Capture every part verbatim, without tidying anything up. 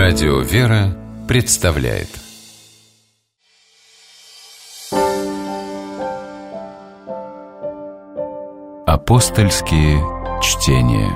Радио «Вера» представляет Апостольские чтения.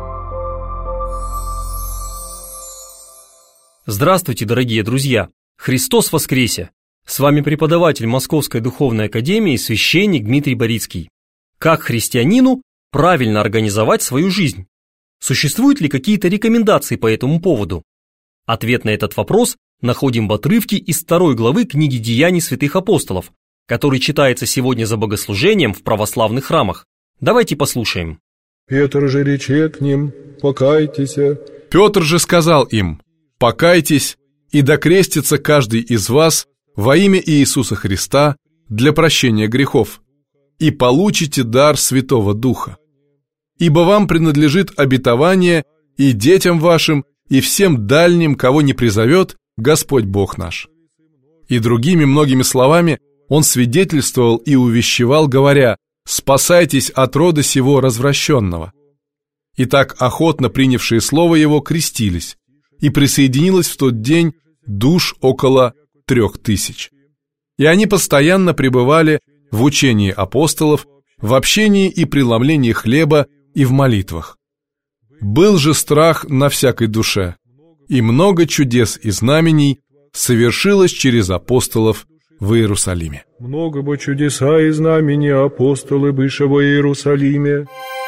Здравствуйте, дорогие друзья! Христос воскресе! С вами преподаватель Московской Духовной Академии, священник Дмитрий Борицкий. Как христианину правильно организовать свою жизнь? Существуют ли какие-то рекомендации по этому поводу? Ответ на этот вопрос находим в отрывке из второй главы книги «Деяний святых апостолов», который читается сегодня за богослужением в православных храмах. Давайте послушаем. Петр же рече к ним: покайтесь. Петр же сказал им: покайтесь, и докрестится каждый из вас во имя Иисуса Христа для прощения грехов, и получите дар Святого Духа. Ибо вам принадлежит обетование и детям вашим, и всем дальним, кого не призовет Господь Бог наш. И другими многими словами он свидетельствовал и увещевал, говоря: спасайтесь от рода сего развращенного. И так охотно принявшие слово его крестились, и присоединилось в тот день душ около трех тысяч. И они постоянно пребывали в учении апостолов, в общении и преломлении хлеба и в молитвах. Был же страх на всякой душе, и много чудес и знамений совершилось через апостолов в Иерусалиме. Много бы чудеса и знамения апостолы быше во Иерусалиме.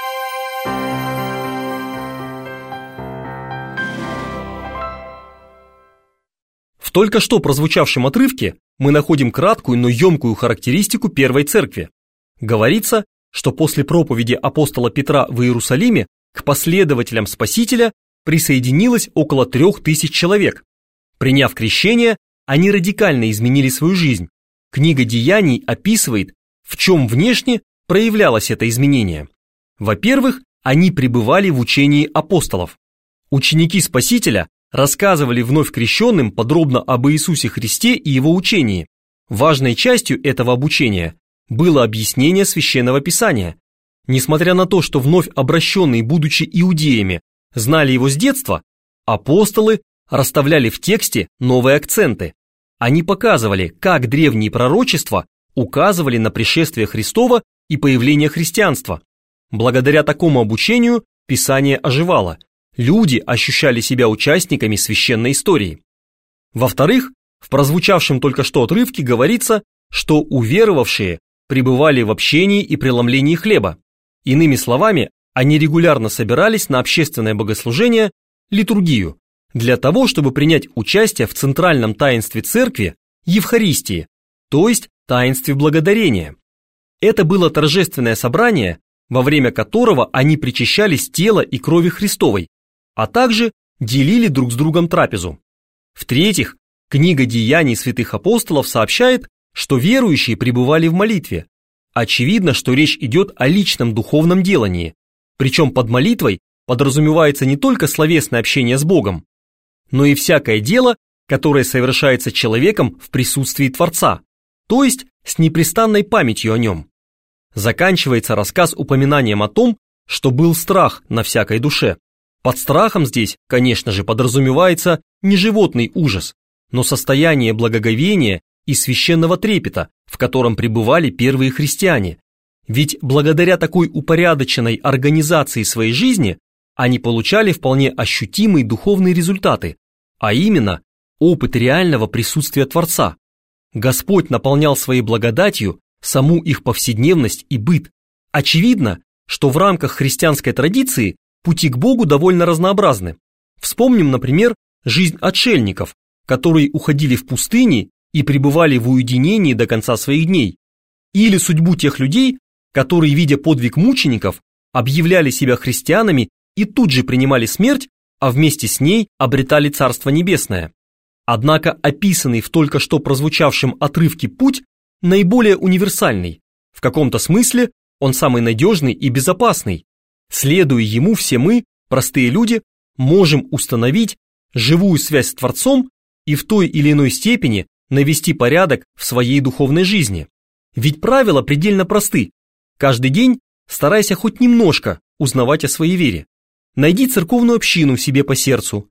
В только что прозвучавшем отрывке мы находим краткую, но емкую характеристику первой церкви. Говорится, что после проповеди апостола Петра в Иерусалиме к последователям Спасителя присоединилось около трех тысяч человек. Приняв крещение, они радикально изменили свою жизнь. Книга Деяний описывает, в чем внешне проявлялось это изменение. Во-первых, они пребывали в учении апостолов. Ученики Спасителя рассказывали вновь крещенным подробно об Иисусе Христе и его учении. Важной частью этого обучения было объяснение Священного Писания. Несмотря на то, что вновь обращенные, будучи иудеями, знали его с детства, апостолы расставляли в тексте новые акценты. Они показывали, как древние пророчества указывали на пришествие Христова и появление христианства. Благодаря такому обучению Писание оживало. Люди ощущали себя участниками священной истории. Во-вторых, в прозвучавшем только что отрывке говорится, что уверовавшие пребывали в общении и преломлении хлеба. Иными словами, они регулярно собирались на общественное богослужение, литургию, для того, чтобы принять участие в центральном таинстве церкви – Евхаристии, то есть таинстве благодарения. Это было торжественное собрание, во время которого они причащались тела и крови Христовой, а также делили друг с другом трапезу. В-третьих, книга Деяний святых апостолов сообщает, что верующие пребывали в молитве. Очевидно, что речь идет о личном духовном делании, причем под молитвой подразумевается не только словесное общение с Богом, но и всякое дело, которое совершается человеком в присутствии Творца, то есть с непрестанной памятью о нем. Заканчивается рассказ упоминанием о том, что был страх на всякой душе. Под страхом здесь, конечно же, подразумевается не животный ужас, но состояние благоговения и священного трепета, в котором пребывали первые христиане. Ведь благодаря такой упорядоченной организации своей жизни они получали вполне ощутимые духовные результаты, а именно опыт реального присутствия Творца. Господь наполнял своей благодатью саму их повседневность и быт. Очевидно, что в рамках христианской традиции пути к Богу довольно разнообразны. Вспомним, например, жизнь отшельников, которые уходили в пустыни и пребывали в уединении до конца своих дней, или судьбу тех людей, которые, видя подвиг мучеников, объявляли себя христианами и тут же принимали смерть, а вместе с ней обретали Царство Небесное. Однако описанный в только что прозвучавшем отрывке путь наиболее универсальный, в каком-то смысле он самый надежный и безопасный. Следуя ему, все мы, простые люди, можем установить живую связь с Творцом и в той или иной степени навести порядок в своей духовной жизни. Ведь правила предельно просты. Каждый день старайся хоть немножко узнавать о своей вере. Найди церковную общину в себе по сердцу.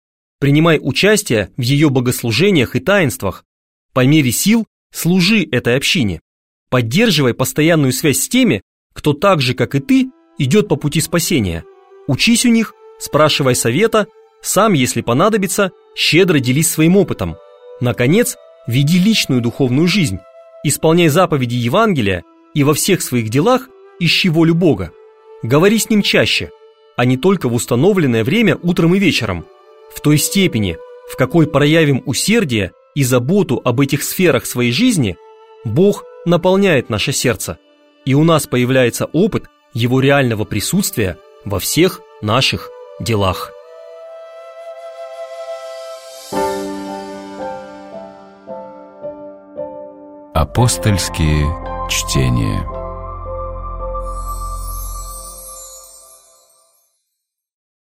Принимай участие в ее богослужениях и таинствах. По мере сил служи этой общине. Поддерживай постоянную связь с теми, кто так же, как и ты, идет по пути спасения. Учись у них, спрашивай совета, сам, если понадобится, щедро делись своим опытом. Наконец, веди личную духовную жизнь, исполняй заповеди Евангелия и во всех своих делах ищи волю Бога. Говори с Ним чаще, а не только в установленное время утром и вечером. В той степени, в какой проявим усердие и заботу об этих сферах своей жизни, Бог наполняет наше сердце, и у нас появляется опыт Его реального присутствия во всех наших делах. Апостольские чтения.